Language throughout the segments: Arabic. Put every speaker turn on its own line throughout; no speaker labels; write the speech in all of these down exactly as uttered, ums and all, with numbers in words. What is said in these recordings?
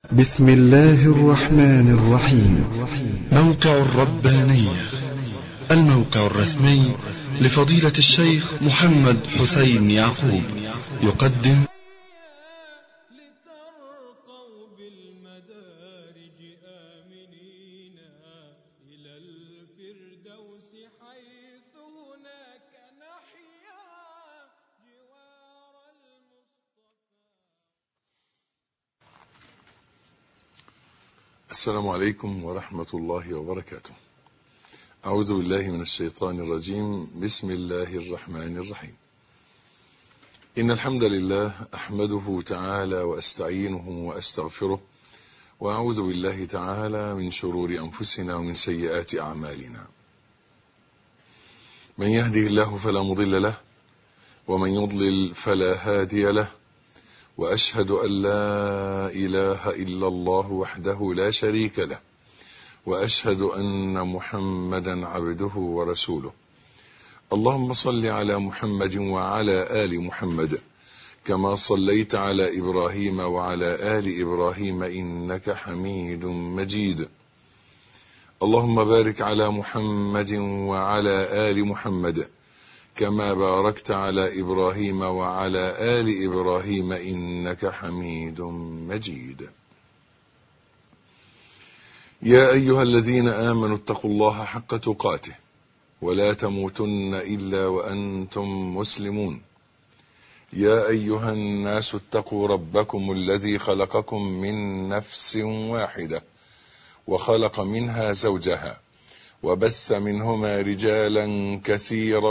بسم الله الرحمن الرحيم.
موقع الربانية، الموقع الرسمي لفضيلة الشيخ محمد حسين يعقوب، يقدم
لترقوا بالمدارج آمنين إلى الفردوس حيث هناك نحيا جوار المصطفى.
السلام عليكم ورحمة الله وبركاته. أعوذ بالله من الشيطان الرجيم. بسم الله الرحمن الرحيم. إن الحمد لله أحمده تعالى وأستعينه وأستغفره، وأعوذ بالله تعالى من شرور أنفسنا ومن سيئات أعمالنا. من يهده الله فلا مضل له، ومن يضلل فلا هادي له، وأشهد أن لا إله إلا الله وحده لا شريك له، وأشهد أن محمدا عبده ورسوله. اللهم صل على محمد وعلى آل محمد كما صليت على إبراهيم وعلى آل إبراهيم إنك حميد مجيد. اللهم بارك على محمد وعلى آل محمد كما باركت على إبراهيم وعلى آل إبراهيم إنك حميد مجيد. يا أيها الذين آمنوا اتقوا الله حق تقاته ولا تموتن إلا وأنتم مسلمون. يا أيها الناس اتقوا ربكم الذي خلقكم من نفس واحدة وخلق منها زوجها وبث منهما رجالا كثيرا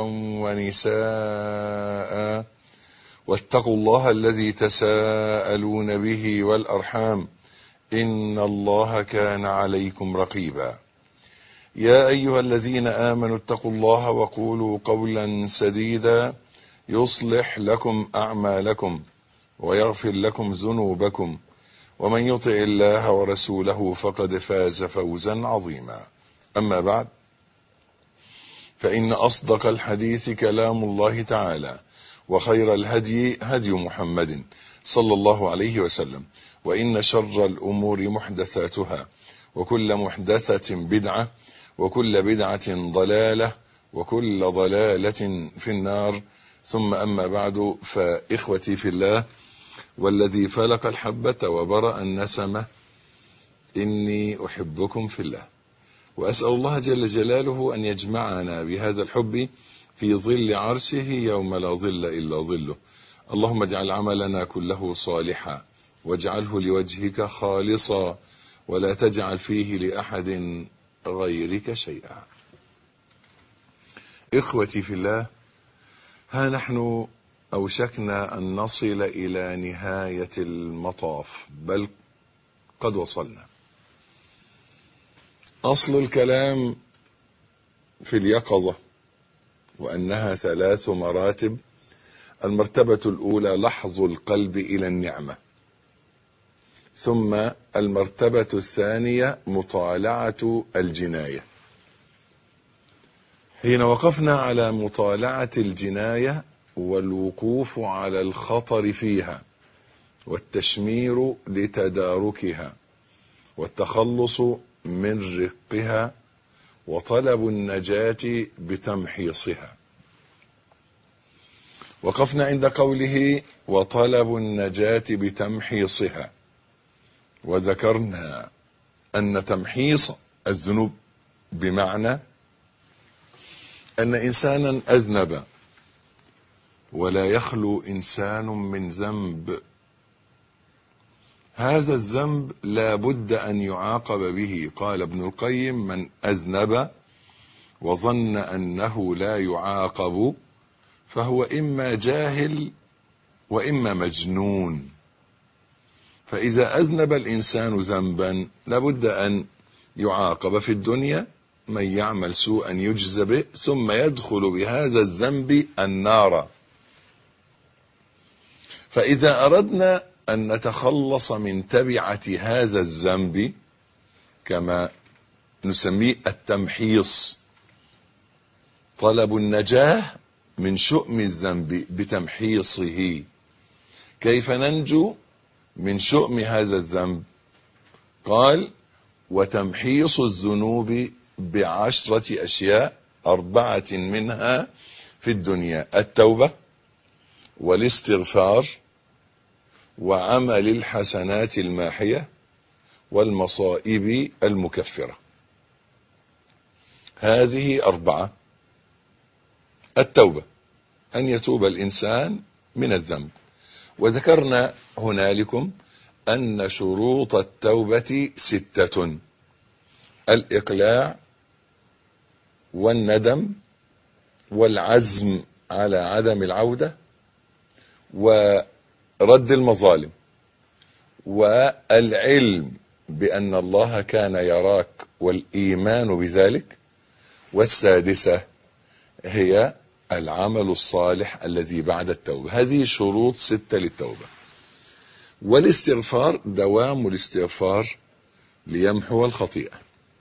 ونساء، واتقوا الله الذي تساءلون به والأرحام إن الله كان عليكم رقيبا. يا أيها الذين آمنوا اتقوا الله وقولوا قولا سديدا يصلح لكم أعمالكم ويغفر لكم ذنوبكم، ومن يطع الله ورسوله فقد فاز فوزا عظيما. أما بعد، فإن أصدق الحديث كلام الله تعالى، وخير الهدي هدي محمد صلى الله عليه وسلم، وإن شر الأمور محدثاتها، وكل محدثة بدعة، وكل بدعة ضلالة، وكل ضلالة في النار. ثم أما بعد، فإخوتي في الله والذي فلق الحبة وبرأ النسمة، إني أحبكم في الله، وأسأل الله جل جلاله أن يجمعنا بهذا الحب في ظل عرشه يوم لا ظل إلا ظله. اللهم اجعل عملنا كله صالحا، واجعله لوجهك خالصا، ولا تجعل فيه لأحد غيرك شيئا. إخوتي في الله، ها نحن أوشكنا أن نصل إلى نهاية المطاف، بل قد وصلنا. أصل الكلام في اليقظة وأنها ثلاث مراتب. المرتبة الأولى لحظ القلب إلى النعمة، ثم المرتبة الثانية مطالعة الجناية. حين وقفنا على مطالعة الجناية والوقوف على الخطر فيها والتشمير لتداركها والتخلص من رقها وطلب النجاة بتمحيصها. وقفنا عند قوله وطلب النجاة بتمحيصها، وذكرنا أن تمحيص الذنوب بمعنى أن إنسانا أذنب، ولا يخلو إنسان من ذنب. هذا الذنب لا بد أن يعاقب به. قال ابن القيم: من أذنب وظن أنه لا يعاقب فهو إما جاهل وإما مجنون. فإذا أذنب الإنسان ذنبا لابد أن يعاقب في الدنيا، من يعمل سوءا يجزى به، ثم يدخل بهذا الذنب النار. فإذا أردنا أن نتخلص من تبعة هذا الذنب، كما نسميه التمحيص، طلب النجاة من شؤم الذنب بتمحيصه. كيف ننجو من شؤم هذا الذنب؟ قال: وتمحيص الذنوب بعشرة أشياء، أربعة منها في الدنيا: التوبة والاستغفار وعمل الحسنات الماحية والمصائب المكفرة. هذه أربعة: التوبة، أن يتوب الإنسان من الذنب، وذكرنا هنالكم أن شروط التوبة ستة: الإقلاع والندم والعزم على عدم العودة ورد المظالم والعلم بأن الله كان يراك والإيمان بذلك، والسادسة هي العمل الصالح الذي بعد التوبة. هذه شروط ستة للتوبة. والاستغفار دوام الاستغفار ليمحو الخطيئة.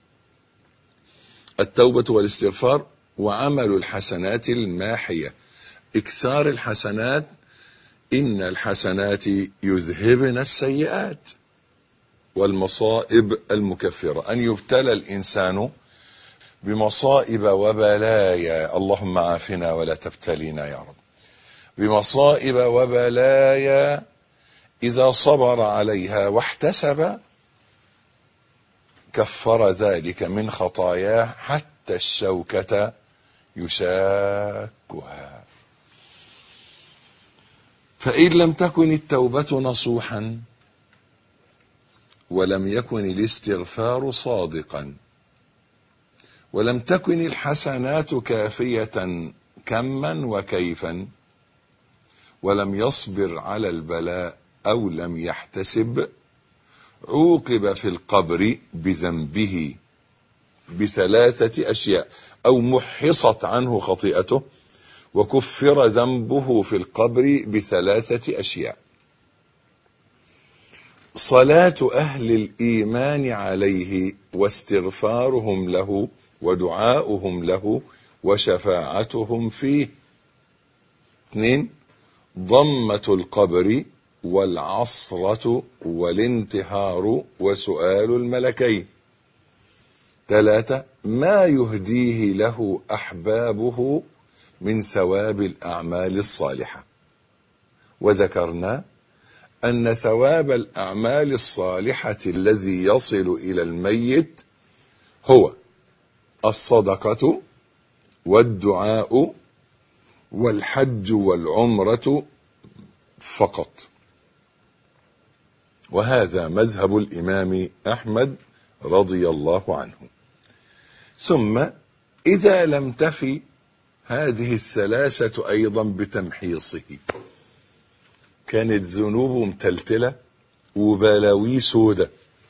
التوبة والاستغفار وعمل الحسنات الماحية، إكثار الحسنات، إن الحسنات يذهبن السيئات. والمصائب المكفرة، أن يبتلى الإنسان بمصائب وبلايا، اللهم عافنا ولا تبتلينا يا رب، بمصائب وبلايا إذا صبر عليها واحتسب كفر ذلك من خطاياه حتى الشوكة يشاكها. فإن لم تكن التوبة نصوحا ولم يكن الاستغفار صادقا ولم تكن الحسنات كافية كما وكيفا ولم يصبر على البلاء أو لم يحتسب، عوقب في القبر بذنبه بثلاثة أشياء، أو محصت عنه خطيئته وكفر ذنبه في القبر بثلاثة أشياء: صلاة أهل الإيمان عليه واستغفارهم له ودعاؤهم له وشفاعتهم فيه. اثنين: ضمة القبر والعصرة والانتهار وسؤال الملكين. ثلاثة: ما يهديه له أحبابه من ثواب الأعمال الصالحة. وذكرنا أن ثواب الأعمال الصالحة الذي يصل إلى الميت هو الصدقة والدعاء والحج والعمرة فقط. وهذا مذهب الإمام أحمد رضي الله عنه. ثم إذا لم تفي هذه الثلاثة أيضا بتمحيصه، كانت ذنوبه متلتلة وبلاوي سودة،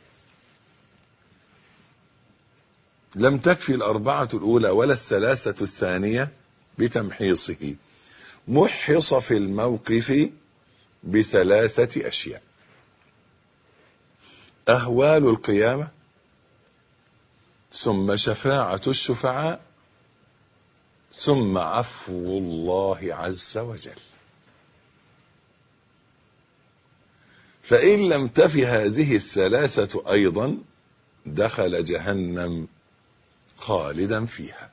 لم تكفي الأربعة الأولى ولا الثلاثة الثانية بتمحيصه، محص في الموقف بثلاثة أشياء: أهوال القيامة، ثم شفاعة الشفعاء، ثم عفو الله عز وجل. فإن لم تف هذه الثلاثة أيضا دخل جهنم خالدا فيها.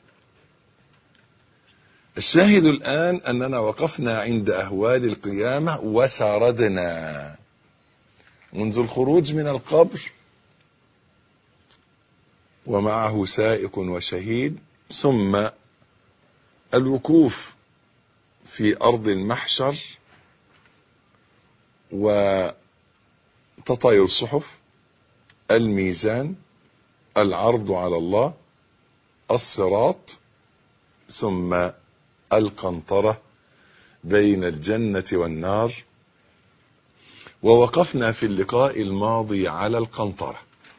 الشاهد الآن أننا وقفنا عند أهوال القيامة وسردنا منذ الخروج من القبر ومعه سائق وشهيد، ثم الوقوف في أرض المحشر وتطاير الصحف، الميزان، العرض على الله، الصراط، ثم القنطرة بين الجنة والنار. ووقفنا في اللقاء الماضي على القنطرة،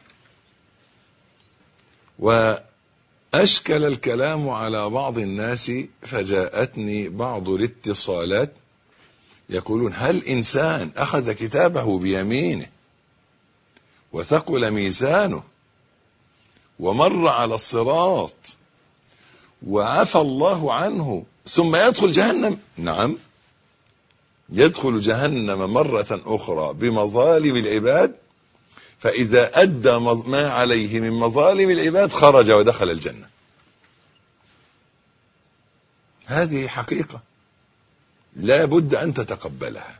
وأشكل الكلام على بعض الناس، فجاءتني بعض الاتصالات يقولون: هل إنسان أخذ كتابه بيمينه وثقل ميزانه ومر على الصراط وعفى الله عنه ثم يدخل جهنم؟ نعم، يدخل جهنم مرة أخرى بمظالم العباد، فإذا أدى ما عليه من مظالم العباد خرج ودخل الجنة. هذه حقيقة لا بد أن تتقبلها.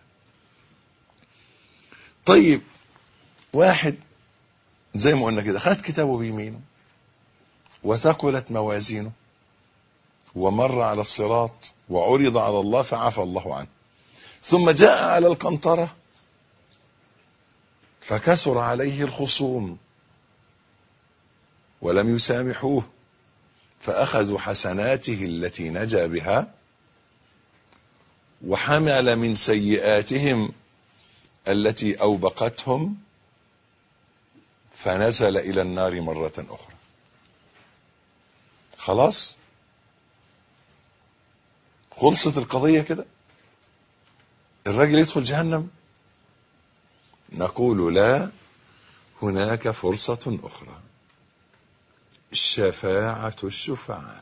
طيب واحد زي ما قلنا كده خد كتابه بيمينه وثقلت موازينه ومر على الصراط وعرض على الله فعفى الله عنه، ثم جاء على القنطرة فكسر عليه الخصوم ولم يسامحوه فأخذوا حسناته التي نجا بها وحمل من سيئاتهم التي أوبقتهم فنزل إلى النار مرة أخرى. خلاص خلصت القضية كده، الراجل يدخل جهنم؟ نقول لا، هناك فرصة أخرى، الشفاعة الشفعاء.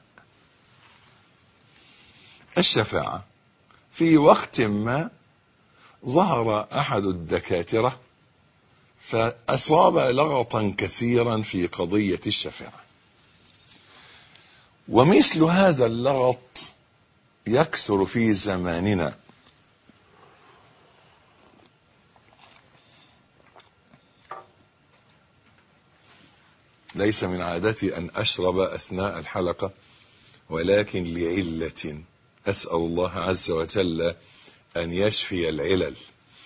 الشفاعة في وقت ما ظهر أحد الدكاترة فأصاب لغطا كثيرا في قضية الشفاعة، ومثل هذا اللغط يكثر في زماننا. ليس من عادتي أن أشرب أثناء الحلقة، ولكن لعلة أسأل الله عز وجل أن يشفي العلل.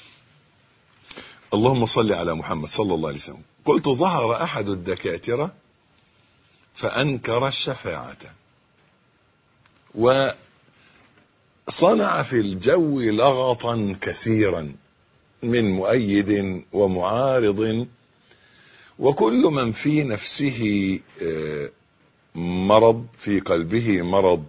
اللهم صل على محمد صلى الله عليه وسلم. قلت ظهر أحد الدكاترة فأنكر الشفاعة وصنع في الجو لغطا كثيرا من مؤيد ومعارض، وكل من في نفسه مرض، في قلبه مرض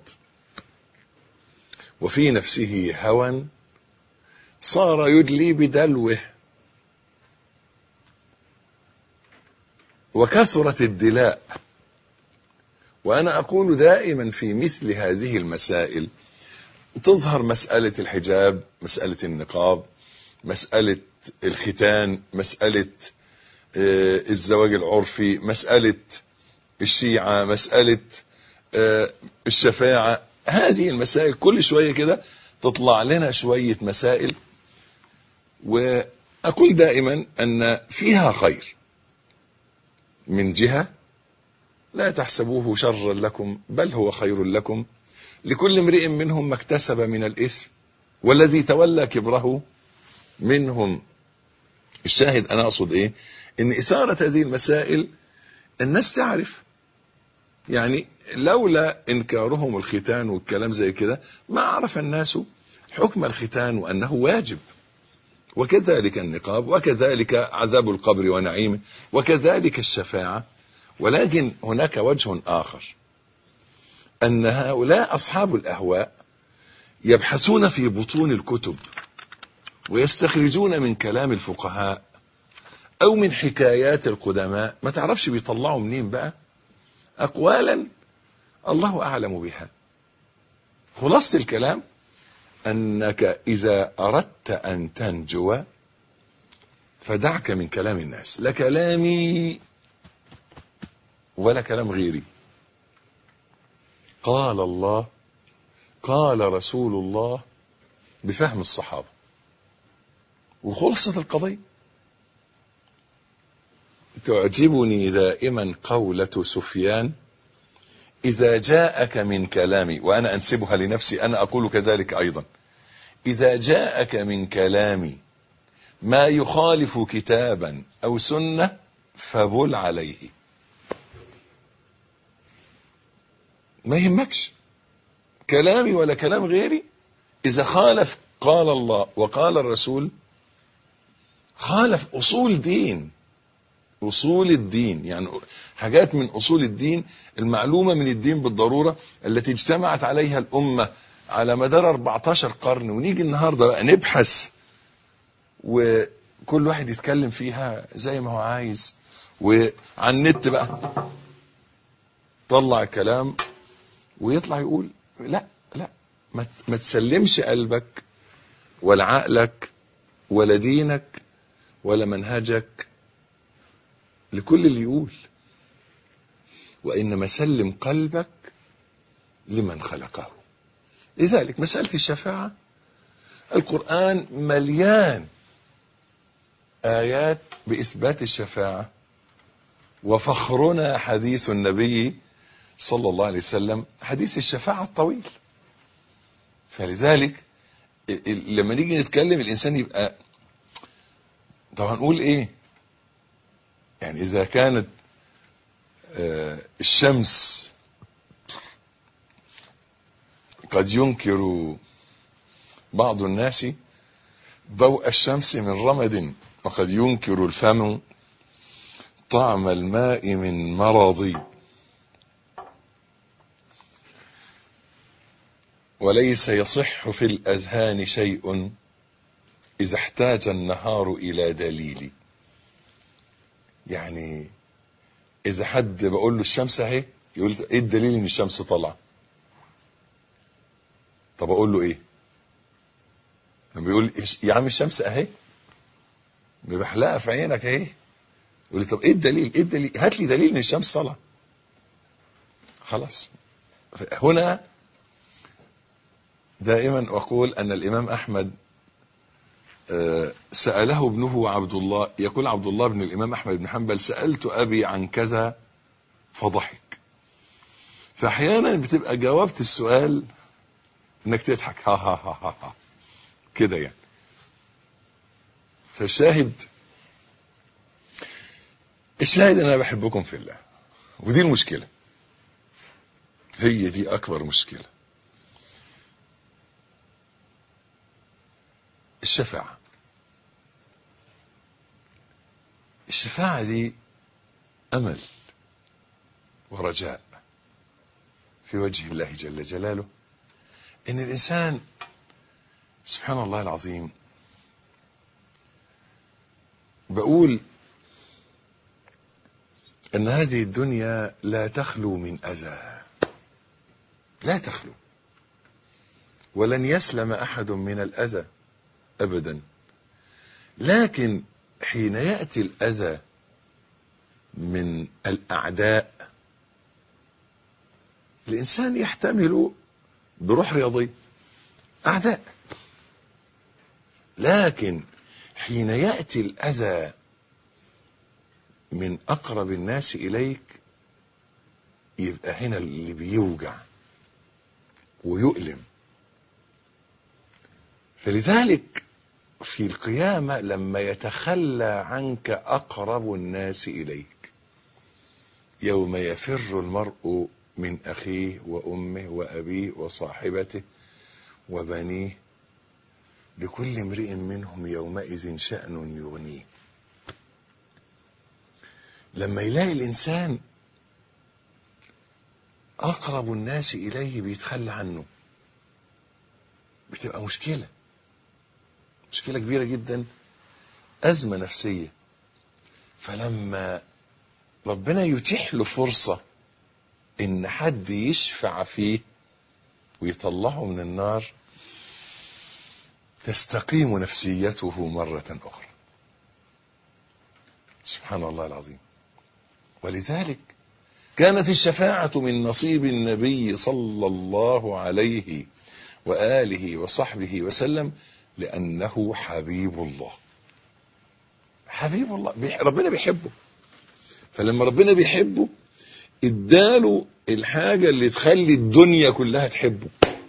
وفي نفسه هوى، صار يدلي بدلوه، وكثرت الدلاء. وأنا أقول دائما في مثل هذه المسائل تظهر مسألة الحجاب، مسألة النقاب، مسألة الختان، مسألة الزواج العرفي، مسألة الشيعة، مسألة الشفاعة. هذه المسائل كل شوية كده تطلع لنا شوية مسائل، وأقول دائما أن فيها خير من جهة، لا تحسبوه شرا لكم بل هو خير لكم، لكل امرئ منهم ما اكتسب من الإثم والذي تولى كبره منهم. الشاهد أنا أقصد إيه؟ إن إثارة هذه المسائل الناس تعرف، يعني لولا إنكارهم الختان والكلام زي كده ما عرف الناس حكم الختان وأنه واجب، وكذلك النقاب، وكذلك عذاب القبر ونعيمه، وكذلك الشفاعة. ولكن هناك وجه آخر، أن هؤلاء أصحاب الأهواء يبحثون في بطون الكتب ويستخرجون من كلام الفقهاء أو من حكايات القدماء، ما تعرفش بيطلعوا منين بقى، أقوالا الله أعلم بها. خلاصة الكلام أنك إذا أردت أن تنجو فدعك من كلام الناس، لا كلامي ولا كلام غيري. قال الله، قال رسول الله بفهم الصحابة، وخلصت القضية. تعجبني دائما قولة سفيان: إذا جاءك من كلامي، وأنا أنسبها لنفسي، أنا أقول كذلك أيضا، إذا جاءك من كلامي ما يخالف كتابا أو سنة فبل عليه. ما يهمكش كلامي ولا كلام غيري، إذا خالف قال الله وقال الرسول، خالف أصول دين، أصول الدين، يعني حاجات من أصول الدين المعلومة من الدين بالضرورة التي اجتمعت عليها الأمة على مدار أربعة عشر قرن، ونيجي النهاردة بقى نبحث وكل واحد يتكلم فيها زي ما هو عايز، وعلى النت بقى طلع كلام ويطلع يقول لا لا، ما تسلمش قلبك ولا عقلك ولا دينك ولا منهجك لكل اللي يقول، وإنما سلم قلبك لمن خلقه. لذلك مسألة الشفاعة القرآن مليان آيات بإثبات الشفاعة، وفخرنا حديث النبي صلى الله عليه وسلم حديث الشفاعة الطويل. فلذلك لما نيجي نتكلم الإنسان يبقى طب هنقول إيه؟ يعني إذا كانت الشمس قد ينكر بعض الناس ضوء الشمس من رمد، وقد ينكر الفم طعم الماء من مرض، وليس يصح في الأذهان شيء إذا احتاج النهار إلى دليل. يعني إذا حد بقول له الشمس اهي، يقول إيه الدليل إن الشمس طالعة؟ طب أقول له إيه؟ لما بيقول يا عم الشمس اهي بحلقها في عينك اهي، يقول لي طب إيه الدليل؟ إيه الدليل؟ هات لي دليل إن الشمس طالعة. خلاص. هنا دائما أقول أن الإمام أحمد سأله ابنه عبد الله، يقول عبد الله بن الإمام أحمد بن حنبل سألت أبي عن كذا فضحك. فأحيانا بتبقى جاوبت السؤال إنك تضحك ها ها ها ها, ها. كده يعني. فالشاهد الشاهد أنا بحبكم في الله، ودي المشكلة، هي دي أكبر مشكلة. الشفاعة الشفاعة دي أمل ورجاء في وجه الله جل جلاله، إن الإنسان سبحان الله العظيم. بقول أن هذه الدنيا لا تخلو من أذى، لا تخلو، ولن يسلم أحد من الأذى أبدا. لكن حين يأتي الأذى من الأعداء الإنسان يحتمل بروح رياضية أعداء، لكن حين يأتي الأذى من أقرب الناس إليك يبقى هنا اللي بيوجع ويؤلم. فلذلك في القيامة لما يتخلى عنك أقرب الناس إليك، يوم يفر المرء من أخيه وأمه وأبيه وصاحبته وبنيه لكل امرئ منهم يومئذ شأن يغنيه. لما يلاقي الإنسان أقرب الناس إليه بيتخلى عنه بتبقى مشكلة مشكلة كبيرة جدا، أزمة نفسية. فلما ربنا يتيح له فرصة إن حد يشفع فيه ويطلعه من النار تستقيم نفسيته مرة أخرى. سبحان الله العظيم. ولذلك كانت الشفاعة من نصيب النبي صلى الله عليه وآله وصحبه وسلم، لأنه حبيب الله. حبيب الله، ربنا بيحبه. فلما ربنا بيحبه اداله الحاجة اللي تخلي الدنيا كلها تحبه.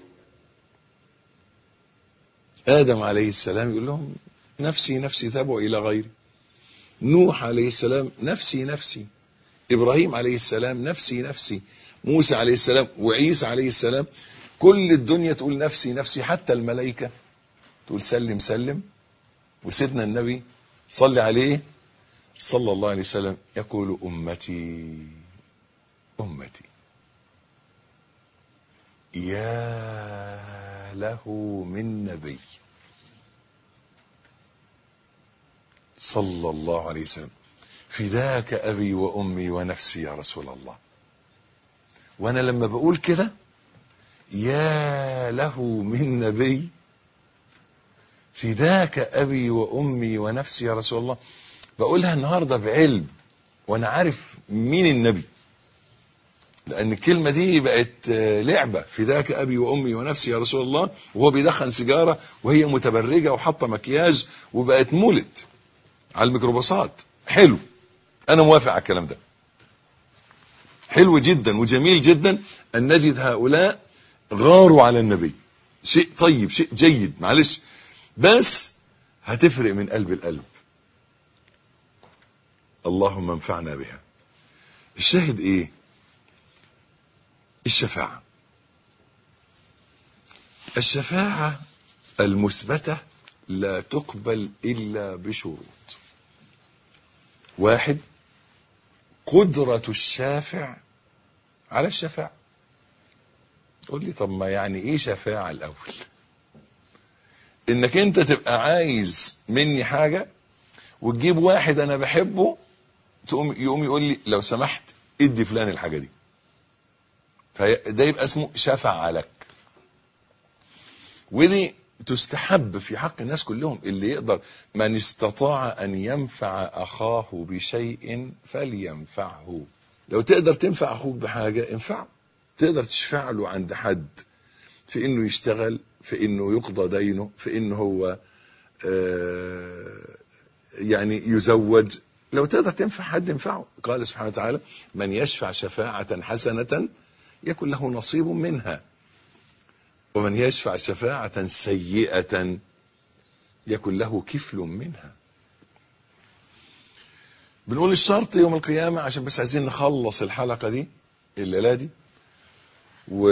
آدم عليه السلام يقول لهم نفسي نفسي ذهبوا إلى غيري. نوح عليه السلام نفسي نفسي. إبراهيم عليه السلام نفسي نفسي. موسى عليه السلام وعيسى عليه السلام كل الدنيا تقول نفسي نفسي، حتى الملائكة تقول سلم سلم. وسيدنا النبي صلى عليه صلى الله عليه وسلم يقول أمتي أمتي. يا له من نبي صلى الله عليه وسلم فداك أبي وأمي ونفسي يا رسول الله. وأنا لما بقول كده يا له من نبي فداك أبي وأمي ونفسي يا رسول الله، بقولها النهاردة بعلم وانا عارف مين النبي، لان الكلمة دي بقت لعبة. فداك ابي وامي ونفسي يا رسول الله، وهو بيدخن سيجارة وهي متبرجة وحاطة مكياج وبقت مولد على الميكروباصات. حلو، انا موافق على الكلام ده، حلو جدا وجميل جدا ان نجد هؤلاء غاروا على النبي، شيء طيب شيء جيد، معلش، بس هتفرق من قلب القلب. اللهم انفعنا بها. الشاهد ايه؟ الشفاعة. الشفاعة المثبتة لا تقبل إلا بشروط. واحد، قدرة الشافع على الشفاعة. تقول لي طب ما يعني ايه شفاعة الأول؟ انك انت تبقى عايز مني حاجة وتجيب واحد انا بحبه، تقوم يقوم يقول لي لو سمحت ادي فلان الحاجة دي، فده يبقى اسمه شفع لك. ودي تستحب في حق الناس كلهم، اللي يقدر، من استطاع ان ينفع اخاه بشيء فلينفعه. لو تقدر تنفع اخوك بحاجة انفعه، تقدر تشفع له عند حد في انه يشتغل، في انه يقضى دينه، في انه هو آه يعني يزوج، لو تقدر تنفع حد انفعه. قال سبحانه وتعالى من يشفع شفاعة حسنة يكن له نصيب منها، ومن يشفع شفاعة سيئة يكن له كفل منها. بنقول الشرط يوم القيامة عشان بس عايزين نخلص الحلقة دي الليلة دي، و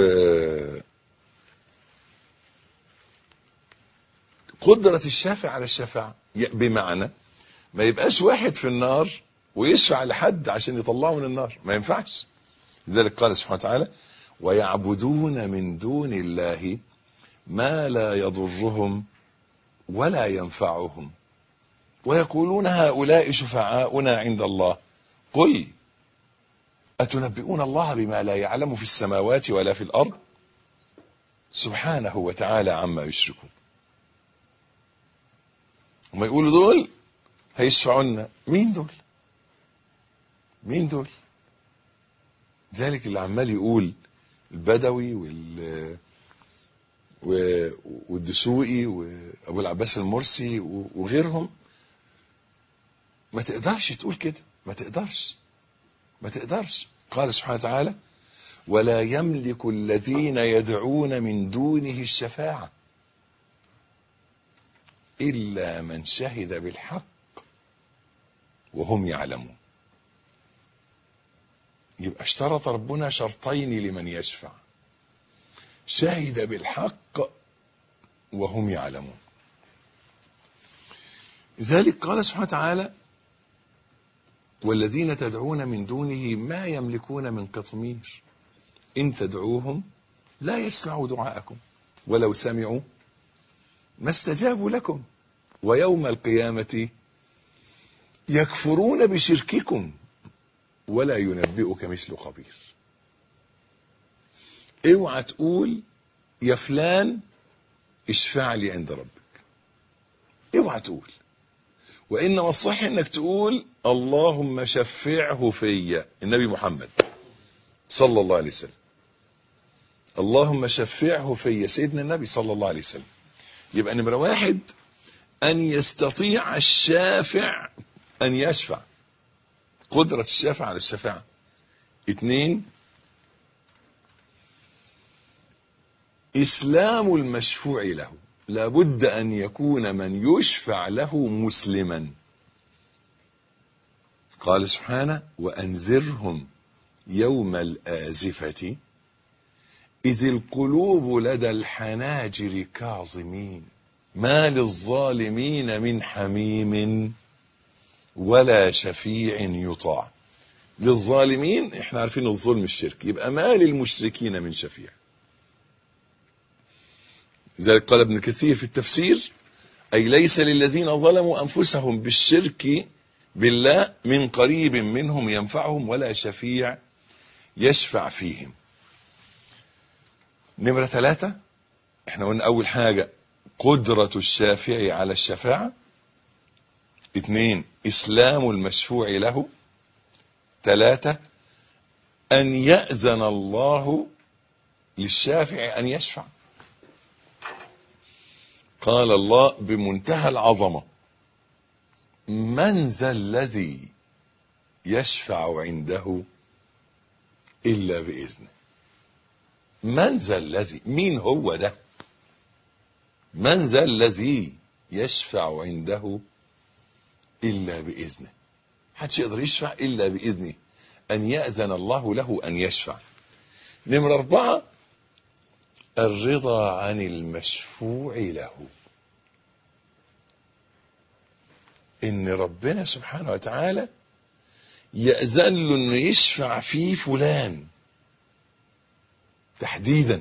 قدرة الشافع على الشفاعة، بمعنى ما يبقاش واحد في النار ويشفع لحد عشان يطلعه من النار، ما ينفعش. لذلك قال سبحانه وتعالى ويعبدون من دون الله ما لا يضرهم ولا ينفعهم ويقولون هؤلاء شفعاؤنا عند الله قل أتنبئون الله بما لا يعلم في السماوات ولا في الأرض سبحانه وتعالى عما يشركون. وما يقولوا دول هيشفعوا لنا، مين دول؟ مين دول؟ ذلك اللي عمال يقول البدوي وال والدسوقي وابو العباس المرسي وغيرهم، ما تقدرش تقول كده، ما تقدرش ما تقدرش. قال سبحانه وتعالى ولا يملك الذين يدعون من دونه الشفاعة إلا من شهد بالحق وهم يعلمون. يبقى اشترط ربنا شرطين لمن يشفع، شهد بالحق وهم يعلمون. لذلك قال سبحانه وتعالى والذين تدعون من دونه ما يملكون من قطمير إن تدعوهم لا يسمعوا دعاءكم ولو سمعوا ما استجابوا لكم ويوم القيامة يكفرون بشرككم ولا ينبئك مثل خبير. اوعى تقول يا فلان اشفع لي عند ربك، اوعى تقول. وإنما الصح انك تقول اللهم شفعه في النبي محمد صلى الله عليه وسلم، اللهم شفعه في سيدنا النبي صلى الله عليه وسلم. يبقى نمرة واحد أن يستطيع الشافع أن يشفع، قدرة الشافع على الشفاعة. اثنين إسلام المشفوع له، لابد أن يكون من يشفع له مسلما. قال سبحانه وأنذرهم يوم الآزفة إذ القلوب لدى الحناجر كاظمين ما للظالمين من حميم ولا شفيع يطاع. للظالمين احنا عارفين الظلم الشرك، يبقى ما للمشركين من شفيع. لذلك قال ابن كثير في التفسير أي ليس للذين ظلموا أنفسهم بالشرك بالله من قريب منهم ينفعهم ولا شفيع يشفع فيهم. نمرة ثلاثة احنا قلنا أول حاجة قدرة الشافع على الشفاعة، اثنين إسلام المشفوع له، ثلاثة، أن يأذن الله للشافع أن يشفع. قال الله بمنتهى العظمة: من ذا الذي يشفع عنده إلا بإذنه. من ذا الذي، مين هو ده؟ من ذا الذي يشفع عنده إلا بإذنه. محدش يقدر يشفع إلا بإذنه، أن يأذن الله له أن يشفع. نمرة أربعة، الرضا عن المشفوع له. إن ربنا سبحانه وتعالى يأذن له أنه يشفع فيه فلان تحديدا.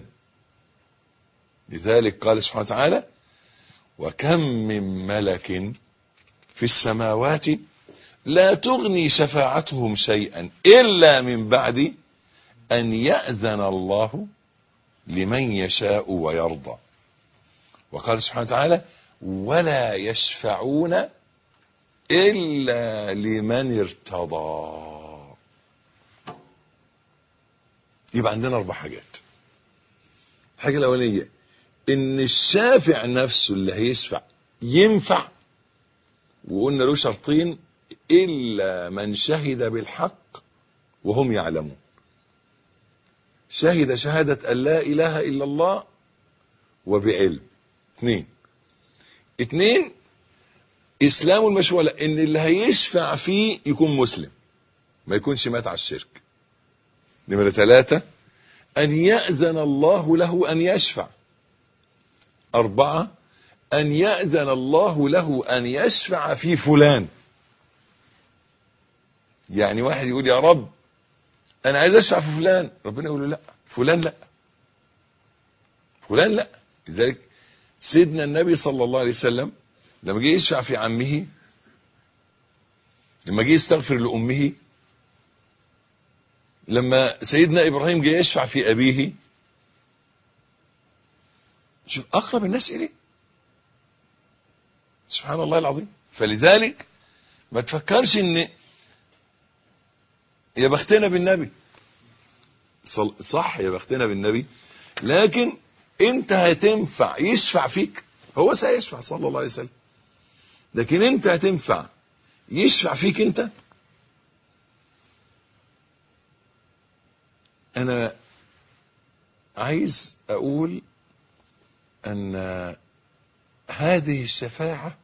لذلك قال سبحانه وتعالى: وكم من ملك في السماوات لا تغني شفاعتهم شيئا إلا من بعد أن يأذن الله لمن يشاء ويرضى. وقال سبحانه وتعالى: ولا يشفعون إلا لمن ارتضى. يبقى عندنا أربع حاجات. الحاجة الأولية إن الشافع نفسه اللي هيشفع ينفع، وقلنا له شرطين: إلا من شهد بالحق وهم يعلمون. شهد شهادة أن لا إله إلا الله وبعلم. اثنين اثنين إسلام المشروع، إن اللي هيشفع فيه يكون مسلم، ما يكونش مات على الشرك. نمرة ثلاثة، أن يأذن الله له أن يشفع. أربعة، أن يأذن الله له أن يشفع في فلان. يعني واحد يقول: يا رب أنا عايز أشفع في فلان، ربنا يقول له: لا، فلان لا، فلان لا. لذلك سيدنا النبي صلى الله عليه وسلم لما جه يشفع في عمه، لما جه يستغفر لأمه، لما سيدنا إبراهيم جه يشفع في أبيه، شوف أقرب الناس إليه، سبحان الله العظيم. فلذلك ما تفكرش إن يا بختنا بالنبي، صح، يا بختنا بالنبي، لكن انت هتنفع يشفع فيك، هو سيشفع صلى الله عليه وسلم، لكن انت هتنفع يشفع فيك انت. انا عايز اقول ان هذه الشفاعة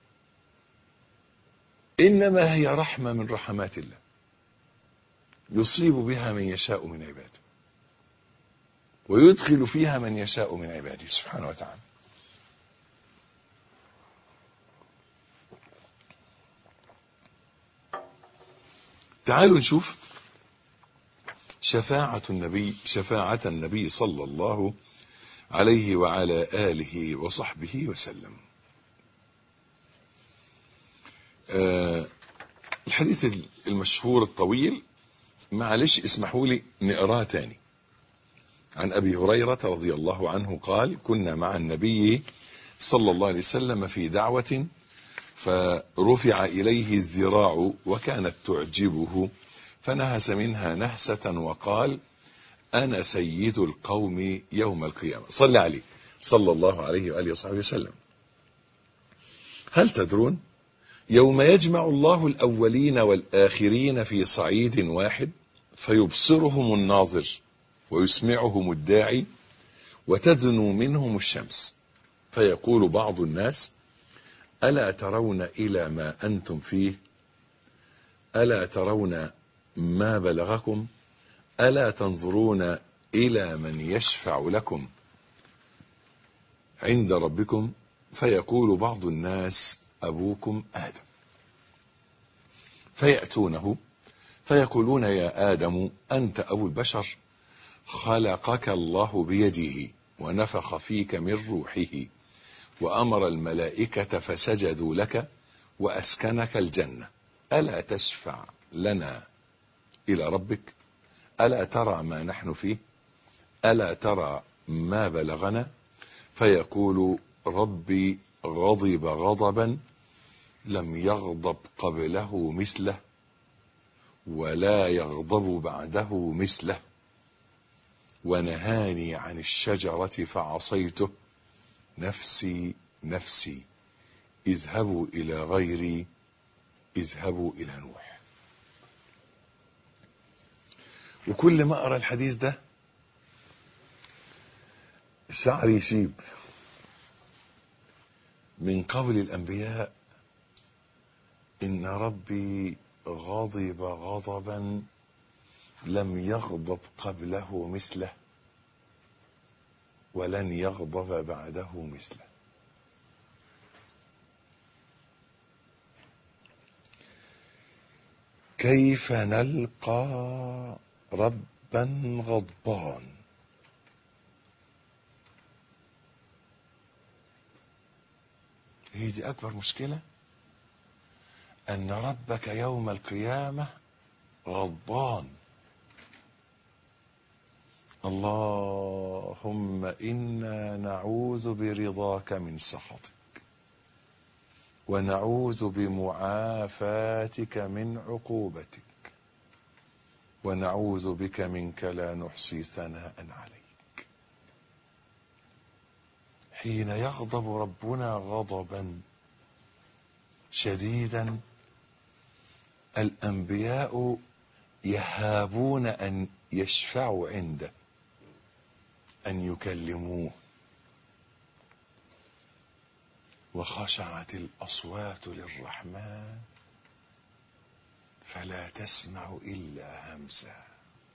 انما هي رحمة من رحمات الله، يصيب بها من يشاء من عباده ويدخل فيها من يشاء من عباده سبحانه وتعالى. تعالوا نشوف شفاعة النبي شفاعة النبي صلى الله عليه وعلى آله وصحبه وسلم. آه الحديث المشهور الطويل، معلش اسمحوا لي نقراه تاني. عن أبي هريرة رضي الله عنه قال: كنا مع النبي صلى الله عليه وسلم في دعوة فرفع إليه الذراع وكانت تعجبه فنهس منها نهسة وقال: أنا سيد القوم يوم القيامة. صلى عليه صلى الله عليه وآله وصحبه وسلم. هل تدرون يوم يجمع الله الأولين والآخرين في صعيد واحد فيبصرهم الناظر ويسمعهم الداعي وتدنو منهم الشمس فيقول بعض الناس: ألا ترون إلى ما أنتم فيه؟ ألا ترون ما بلغكم؟ ألا تنظرون إلى من يشفع لكم عند ربكم؟ فيقول بعض الناس: أبوكم آدم. فيأتونه فيقولون: يا آدم أنت أبو البشر، خلقك الله بيده ونفخ فيك من روحه وأمر الملائكة فسجدوا لك وأسكنك الجنة، ألا تشفع لنا إلى ربك؟ ألا ترى ما نحن فيه؟ ألا ترى ما بلغنا؟ فيقول: ربي غضب غضبا لم يغضب قبله مثله ولا يغضب بعده مثله، ونهاني عن الشجرة فعصيته، نفسي نفسي اذهبوا إلى غيري، اذهبوا إلى نوح. وكل ما أرى الحديث ده شعري يشيب من قول الأنبياء: إن ربي غضب غضبا لم يغضب قبله مثله، ولن يغضب بعده مثله. كيف نلقى ربا غضبان؟ هي دي أكبر مشكلة، أن ربك يوم القيامة غضبان. اللهم إنا نعوذ برضاك من سخطك، ونعوذ بمعافاتك من عقوبتك، ونعوذ بك منك لا نحصي ثناء عليك. حين يغضب ربنا غضبا شديدا الأنبياء يهابون أن يشفعوا عنده، أن يكلموه. وخشعت الأصوات للرحمن فلا تسمع إلا همسا.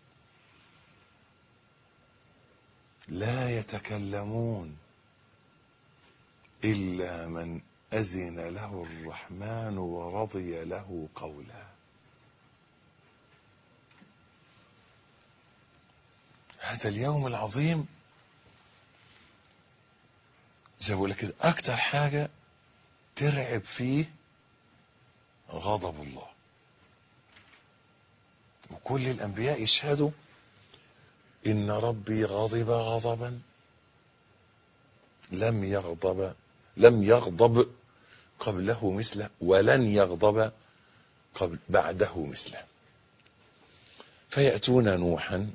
لا يتكلمون إلا من أذن له الرحمن ورضي له قولا. هذا اليوم العظيم زي ما بقول لك كده، أكتر حاجة ترعب فيه غضب الله. وكل الأنبياء يشهدوا إن ربي غضب غضبا لم يغضب لم يغضب قبله مثله، ولن يغضب قبل بعده مثله. فيأتون نوحا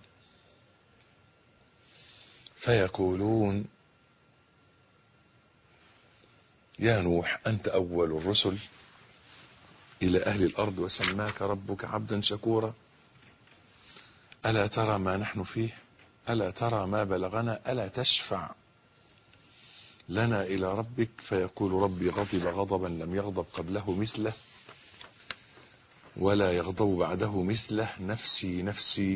فيقولون: يا نوح، أنت أول الرسل إلى أهل الأرض، وسماك ربك عبدا شكورا، ألا ترى ما نحن فيه؟ ألا ترى ما بلغنا؟ ألا تشفع لنا إلى ربك؟ فيقول: ربي غضب غضبا لم يغضب قبله مثله، ولا يغضب بعده مثله، نفسي نفسي.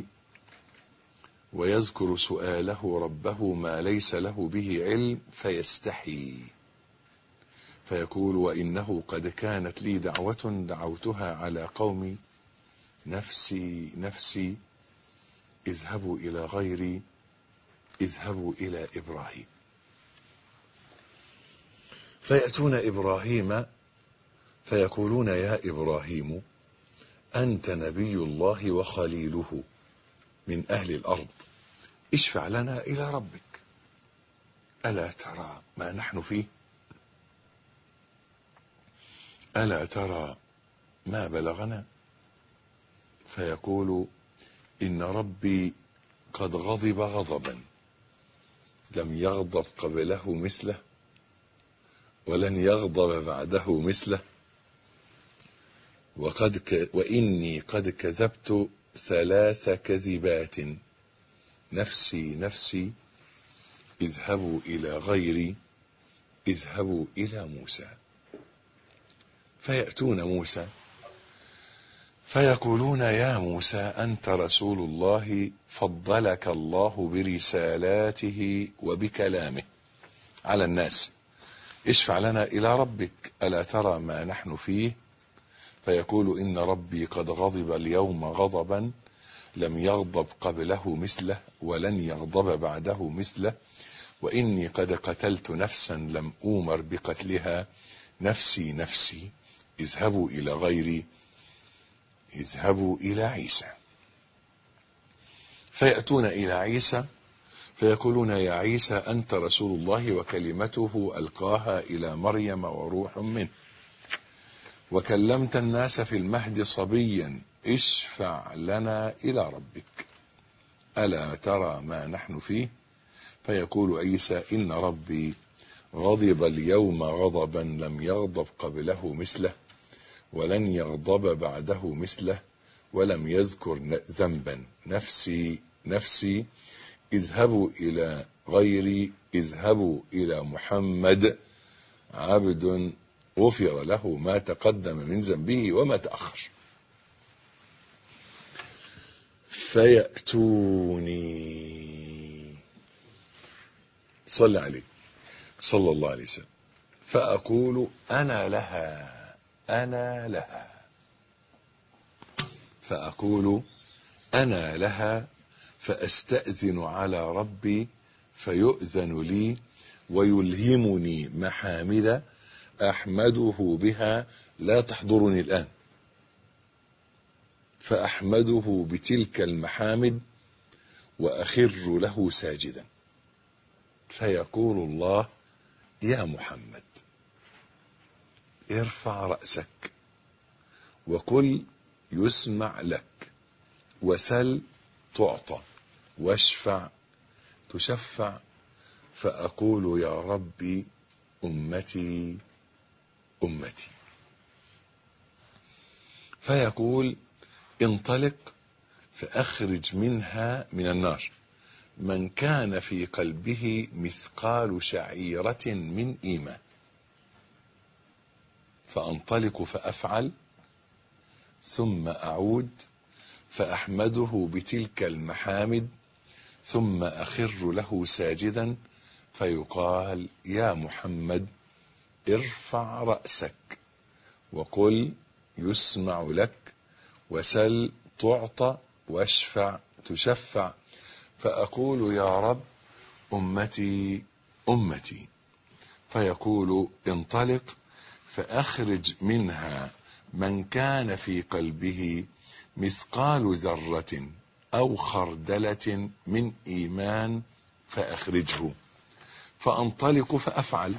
ويذكر سؤاله ربه ما ليس له به علم فيستحي، فيقول: وإنه قد كانت لي دعوة دعوتها على قومي، نفسي نفسي اذهبوا إلى غيري، اذهبوا إلى إبراهيم. فيأتون إبراهيم فيقولون: يا إبراهيم، أنت نبي الله وخليله من أهل الأرض، اشفع لنا إلى ربك، ألا ترى ما نحن فيه؟ ألا ترى ما بلغنا؟ فيقول: إن ربي قد غضب غضبا لم يغضب قبله مثله، ولن يغضب بعده مثله، وقد ك... وإني قد كذبت ثلاث كذبات، نفسي نفسي اذهبوا إلى غيري، اذهبوا إلى موسى. فيأتون موسى فيقولون: يا موسى، أنت رسول الله، فضلك الله برسالاته وبكلامه على الناس، اشفع لنا إلى ربك، ألا ترى ما نحن فيه؟ فيقول: إن ربي قد غضب اليوم غضبا لم يغضب قبله مثله، ولن يغضب بعده مثله، وإني قد قتلت نفسا لم أومر بقتلها، نفسي نفسي اذهبوا إلى غيري، اذهبوا إلى عيسى. فيأتون إلى عيسى فيقولون: يا عيسى، أنت رسول الله وكلمته ألقاها إلى مريم وروح منه. وكلمت الناس في المهد صبيا اشفع لنا إلى ربك ألا ترى ما نحن فيه؟ فيقول عيسى إن ربي غضب اليوم غضبا لم يغضب قبله مثله ولن يغضب بعده مثله ولم يذكر ذنبا. نفسي نفسي اذهبوا إلى غيري، اذهبوا إلى محمد عبد غفر له ما تقدم من ذنبه وما تأخر. فيأتوني صلى عليه صلى الله عليه وسلم فأقول أنا لها أنا لها فأقول أنا لها فأستأذن على ربي فيؤذن لي ويلهمني محامد أحمده بها لا تحضرني الآن، فأحمده بتلك المحامد وأخر له ساجدا. فيقول الله يا محمد ارفع رأسك وقل يسمع لك وسل تعطى واشفع تشفع. فأقول يا ربي أمتي أمتي. فيقول انطلق فأخرج منها من النار من كان في قلبه مثقال شعيرة من إيمان. فأنطلق فأفعل ثم أعود فأحمده بتلك المحامد ثم أخر له ساجدا فيقال يا محمد ارفع رأسك وقل يسمع لك وسل تعطى واشفع تشفع. فأقول يا رب أمتي أمتي. فيقول انطلق فأخرج منها من كان في قلبه مثقال ذرة أو خردلة من إيمان فأخرجه. فأنطلق فأفعل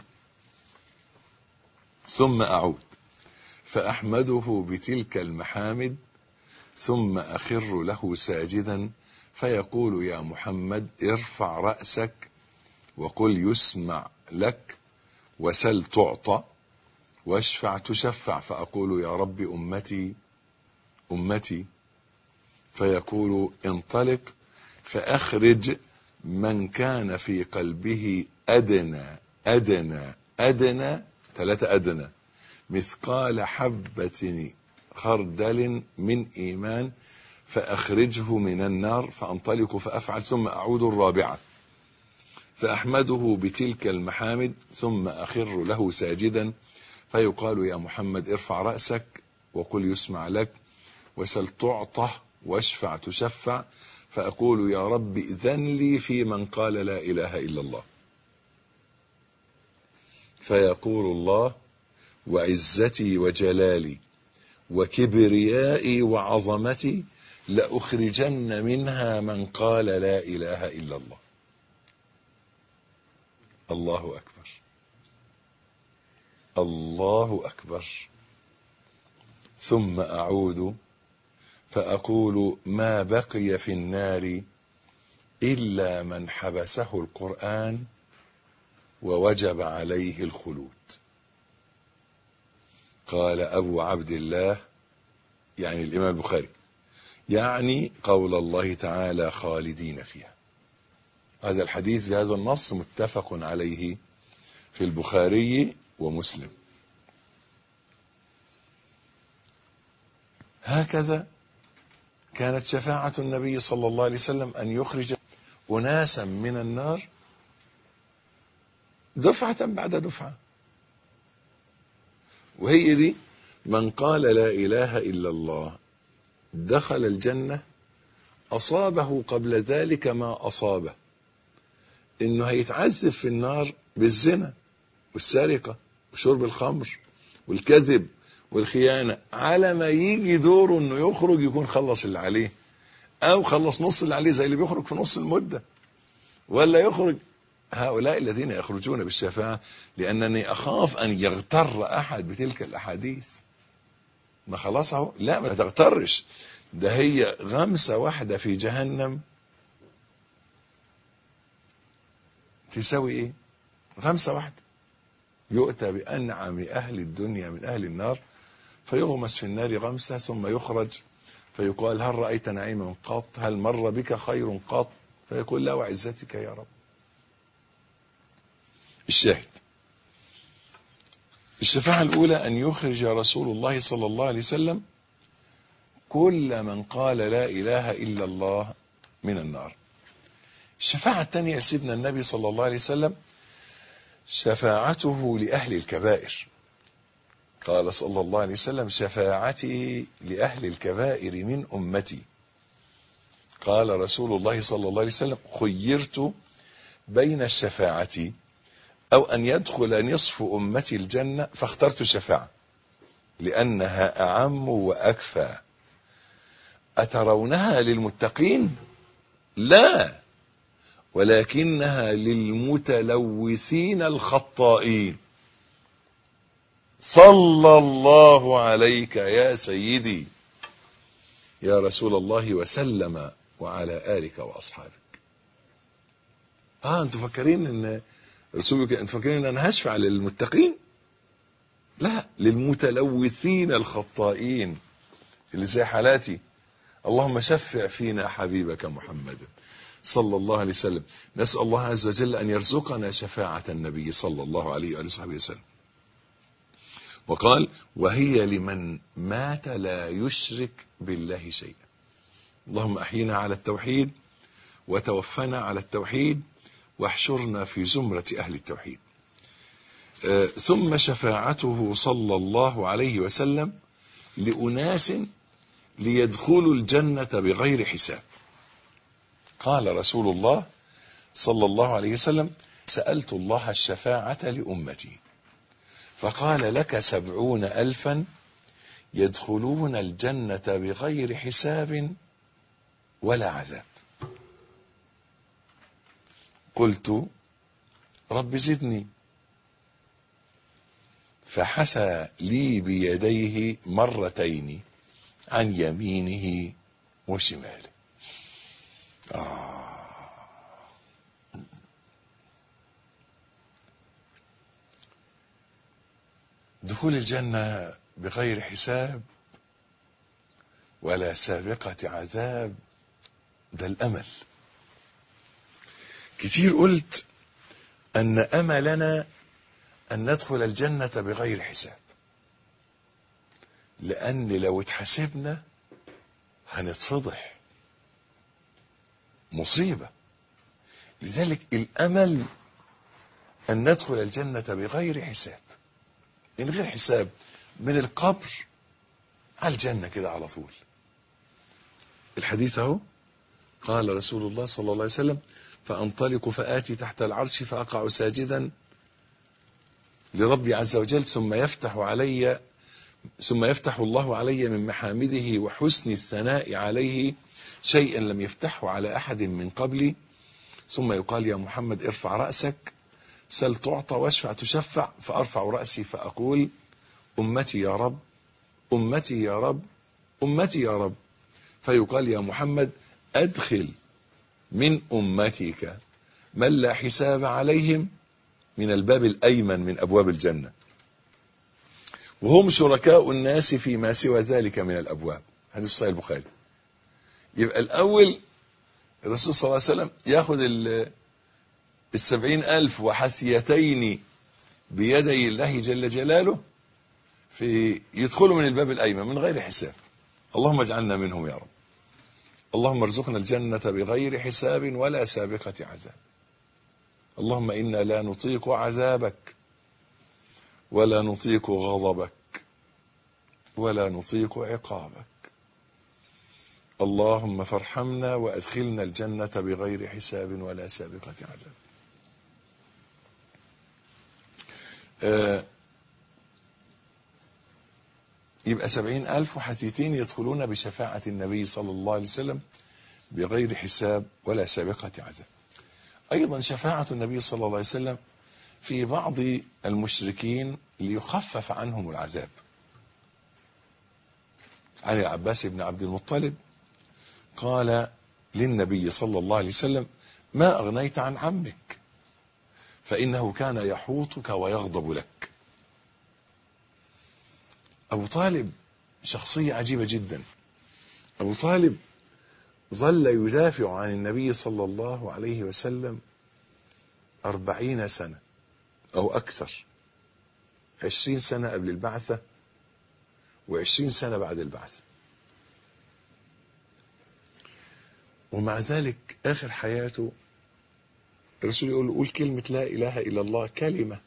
ثم أعود فأحمده بتلك المحامد ثم أخر له ساجدا فيقول يا محمد ارفع رأسك وقل يسمع لك وسل تعطى واشفع تشفع. فأقول يا رب أمتي أمتي. فيقول انطلق فأخرج من كان في قلبه أدنى أدنى أدنى ثلاثة أدنى مثقال حبة خردل من إيمان فأخرجه من النار. فأنطلق فأفعل ثم أعود الرابعة فأحمده بتلك المحامد ثم أخر له ساجدا فيقال يا محمد ارفع رأسك وقل يسمع لك وسل تعطى واشفع تشفع. فأقول يا رب إذن لي في من قال لا إله إلا الله. فيقول الله وعزتي وجلالي وكبريائي وعظمتي لأخرجن منها من قال لا إله إلا الله. الله أكبر الله أكبر. ثم أعود فأقول ما بقي في النار إلا من حبسه القرآن ووجب عليه الخلود. قال أبو عبد الله يعني الإمام البخاري يعني قول الله تعالى خالدين فيها. هذا الحديث بهذا النص متفق عليه في البخاري ومسلم. هكذا كانت شفاعة النبي صلى الله عليه وسلم أن يخرج أناسا من النار دفعة بعد دفعة. وهي دي من قال لا إله إلا الله دخل الجنة أصابه قبل ذلك ما أصابه، إنه هيتعذب في النار بالزنا والسرقة وشرب الخمر والكذب والخيانة، على ما يجي دوره إنه يخرج يكون خلص اللي عليه أو خلص نص اللي عليه زي اللي بيخرج في نص المدة، ولا يخرج. هؤلاء الذين يخرجون بالشفاعة لأنني أخاف أن يغتر أحد بتلك الأحاديث ما خلاص اهو. لا ما تغترش، ده هي غمسة واحدة في جهنم تساوي ايه؟ غمسة واحدة. يؤتى بأنعم أهل الدنيا من أهل النار فيغمس في النار غمسة ثم يخرج فيقال هل رأيت نعيما قط؟ هل مر بك خير قط؟ فيقول لا وعزتك يا رب. الشاهد الشفاعة الأولى أن يخرج رسول الله صلى الله عليه وسلم كل من قال لا إله إلا الله من النار. الشفاعة الثانية لسيدنا النبي صلى الله عليه وسلم شفاعته لأهل الكبائر. قال صلى الله عليه وسلم شفاعتي لأهل الكبائر من أمتي. قال رسول الله صلى الله عليه وسلم خيرت بين الشفاعة أو أن يدخل نصف أمتي الجنة فاخترت الشفاعة لأنها أعم وأكفى. أترونها للمتقين؟ لا، ولكنها للمتلوثين الخطائين. صلى الله عليك يا سيدي يا رسول الله وسلم وعلى آلك وأصحابك. اه انتوا فاكرين ان رسولك انتوا فاكرين ان انا هشفع للمتقين؟ لا، للمتلوثين الخطائين اللي زي حالاتي. اللهم شفع فينا حبيبك محمد صلى الله عليه وسلم. نسأل الله عز وجل أن يرزقنا شفاعة النبي صلى الله عليه وآله وصحبه وسلم. وقال وهي لمن مات لا يشرك بالله شيئا. اللهم أحينا على التوحيد وتوفنا على التوحيد واحشرنا في زمرة أهل التوحيد. آه ثم شفاعته صلى الله عليه وسلم لأناس ليدخلوا الجنة بغير حساب. قال رسول الله صلى الله عليه وسلم سألت الله الشفاعة لأمتي فقال لك سبعون ألفا يدخلون الجنة بغير حساب ولا عذاب. قلت رب زدني، فحثى لي بيديه مرتين عن يمينه وشماله. آه. دخول الجنة بغير حساب ولا سابقة عذاب، ده الأمل. كتير قلت أن أملنا أن ندخل الجنة بغير حساب، لأن لو اتحسبنا هنتفضح، مصيبة. لذلك الأمل أن ندخل الجنة بغير حساب، من غير حساب، من القبر على الجنة كده على طول. الحديث اهو، قال رسول الله صلى الله عليه وسلم فأنطلق فآتي تحت العرش فأقع ساجدا لربي عز وجل ثم يفتح علي ثم يفتح الله علي من محامده وحسن الثناء عليه شيئا لم يفتحه على أحد من قبلي، ثم يقال يا محمد ارفع رأسك سل تعطى واشفع تشفع، فأرفع رأسي فأقول أمتي يا رب أمتي يا رب أمتي يا رب، فيقال يا محمد أدخل من أمتك من لا حساب عليهم من الباب الأيمن من أبواب الجنة وهم شركاء الناس فيما سوى ذلك من الأبواب. حديث صحيح البخاري. يبقى الأول الرسول صلى الله عليه وسلم ياخد السبعين ألف وحثيتين بيدي الله جل جلاله في يدخلوا من الباب الأيمن من غير حساب. اللهم اجعلنا منهم يا رب. اللهم ارزقنا الجنة بغير حساب ولا سابقة عذاب. اللهم إنا لا نطيق عذابك ولا نطيق غضبك ولا نطيق عقابك. اللهم فارحمنا وأدخلنا الجنة بغير حساب ولا سابقة عذاب. آه يبقى سبعين ألف وحثيتين يدخلون بشفاعة النبي صلى الله عليه وسلم بغير حساب ولا سابقة عذاب. أيضا شفاعة النبي صلى الله عليه وسلم في بعض المشركين ليخفف عنهم العذاب. عن العباس بن عبد المطلب قال للنبي صلى الله عليه وسلم: ما أغنيت عن عمك فإنه كان يحوطك ويغضب لك. أبو طالب شخصية عجيبة جدا. أبو طالب ظل يدافع عن النبي صلى الله عليه وسلم أربعين سنة أو أكثر، عشرين سنة قبل البعثة وعشرين سنة بعد البعثة، ومع ذلك آخر حياته الرسول يقول: قول كلمة لا إله إلا الله، كلمة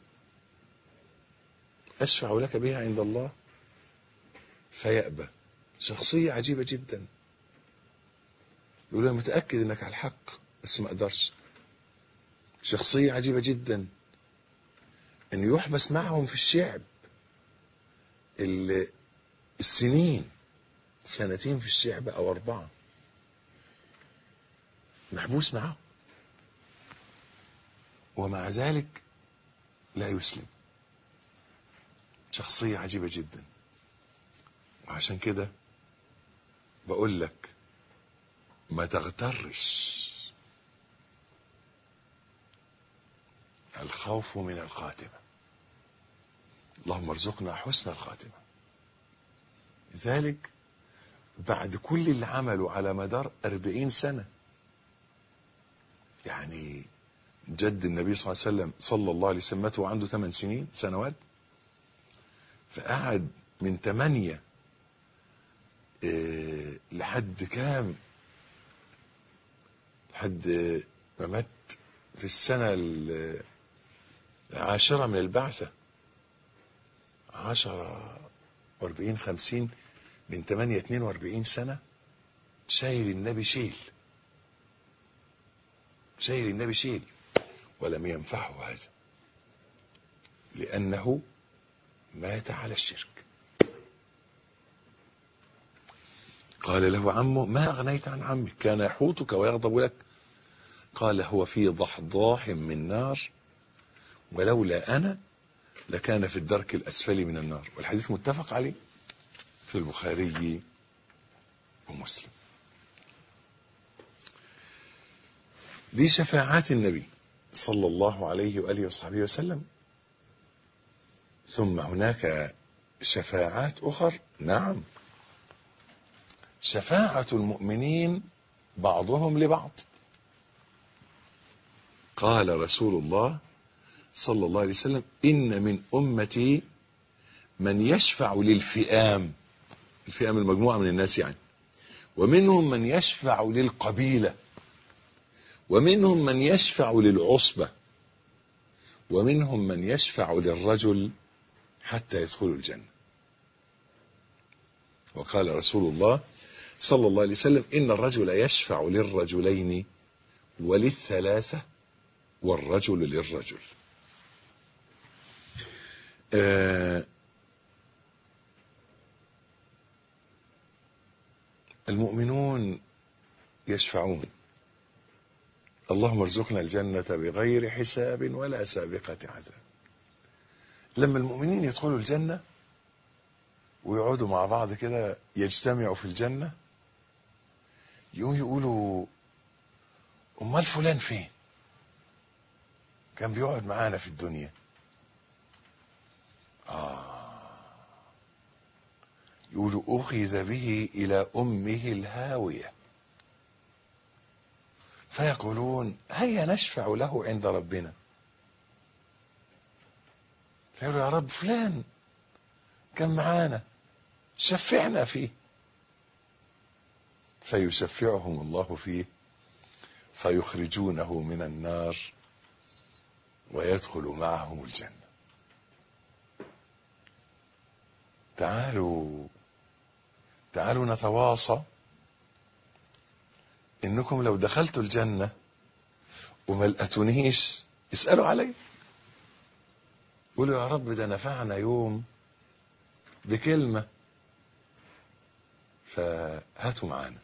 أشفع لك بها عند الله، فيأبى. شخصية عجيبة جدا. يقول: أنا متأكد أنك على الحق بس ما أقدرش. شخصية عجيبة جدا، أن يحبس معهم في الشعب السنين، سنتين في الشعب أو أربعة، محبوس معه، ومع ذلك لا يسلم. شخصية عجيبة جدا. وعشان كده بقول لك ما تغترش، الخوف من الخاتمة. اللهم ارزقنا حسن الخاتمة. لذلك بعد كل اللي عمله على مدار أربعين سنة، يعني جد النبي صلى الله عليه وسلم صلى الله عليه وسلم مات وعنده ثمان سنين سنوات، فقعد من ثمانية إيه لحد كام، لحد ما مات في السنة العاشرة من البعثة، عشرة واربعين خمسين، من ثمانية اثنين واربعين سنة شايل النبي شيل، شايل النبي شيل، ولم ينفعه هذا لأنه مات على الشرك. قال له عمه: ما أغنيت عن عمك، كان يحوطك ويغضب لك. قال: هو في ضحضاح من نار، ولولا أنا لكان في الدرك الأسفل من النار. والحديث متفق عليه في البخاري ومسلم. دي شفاعات النبي صلى الله عليه وآله وصحبه وسلم. ثم هناك شفاعات أخر، نعم، شفاعة المؤمنين بعضهم لبعض. قال رسول الله صلى الله عليه وسلم: إن من أمتي من يشفع للفئام، الفئام المجموعة من الناس يعني، ومنهم من يشفع للقبيلة، ومنهم من يشفع للعصبة، ومنهم من يشفع للرجل حتى يدخلوا الجنة. وقال رسول الله صلى الله عليه وسلم: إن الرجل يشفع للرجلين وللثلاثة والرجل للرجل. آه المؤمنون يشفعون. اللهم ارزقنا الجنة بغير حساب ولا سابقة عذاب. لما المؤمنين يدخلوا الجنة ويقعدوا مع بعض كده، يجتمعوا في الجنة، يقوم يقولوا: أمال فلان فين؟ كان بيقعد معانا في الدنيا. آه يقولوا: أخذ به إلى أمه الهاوية. فيقولون: هيا نشفع له عند ربنا. فيقولوا: يا رب فلان كان معانا، شفعنا فيه. فيشفعهم الله فيه، فيخرجونه من النار ويدخل معهم الجنة. تعالوا تعالوا نتواصى إنكم لو دخلتوا الجنة وما لقيتونيش اسألوا علي، قولوا: يا رب ده نفعنا يوم بكلمة، فهاتوا معانا.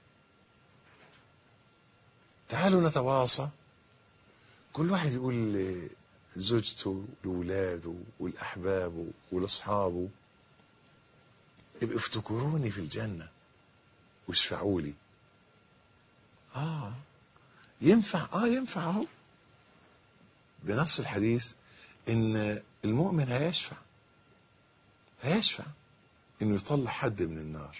تعالوا نتواصى، كل واحد يقول لزوجته لولاده والأحباب والأصحابه: ابقوا افتكروني في الجنة واشفعوا لي. اه ينفع، اه ينفع اهو بنص الحديث ان المؤمن هيشفع هيشفع انه يطلع حد من النار.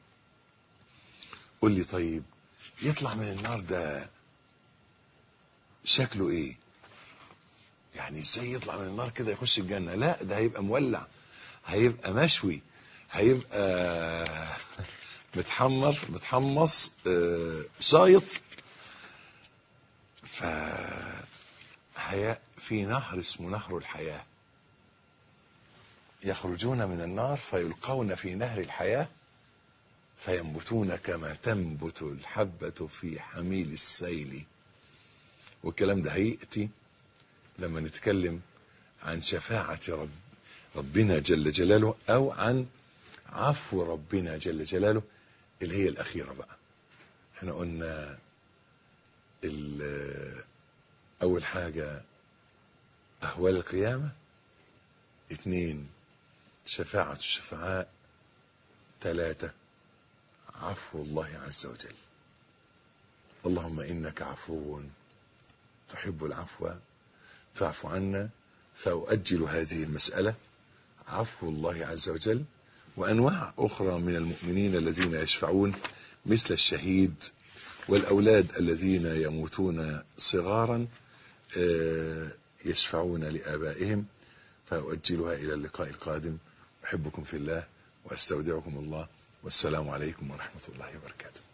قل لي طيب يطلع من النار ده شكله ايه؟ يعني ازاي يطلع من النار كده يخش الجنة؟ لا ده هيبقى مولع، هيبقى مشوي، هيبقى متحمر متحمص آه شايط. ف في نهر اسمه نهر الحياة، يخرجون من النار فيلقون في نهر الحياة فينبتون كما تنبت الحبة في حميل السيل. والكلام ده هيأتي لما نتكلم عن شفاعة رب ربنا جل جلاله أو عن عفو ربنا جل جلاله اللي هي الأخيرة بقى. احنا قلنا أول حاجة أهوال القيامة، اثنين شفاعة الشفعاء، ثلاثة عفو الله عز وجل. اللهم إنك عفو تحب العفو فاعف عنا. فأؤجل هذه المسألة عفو الله عز وجل وأنواع أخرى من المؤمنين الذين يشفعون مثل الشهيد والأولاد الذين يموتون صغارا يشفعون لآبائهم. فأؤجلها إلى اللقاء القادم. أحبكم في الله وأستودعكم الله، والسلام عليكم ورحمة الله وبركاته.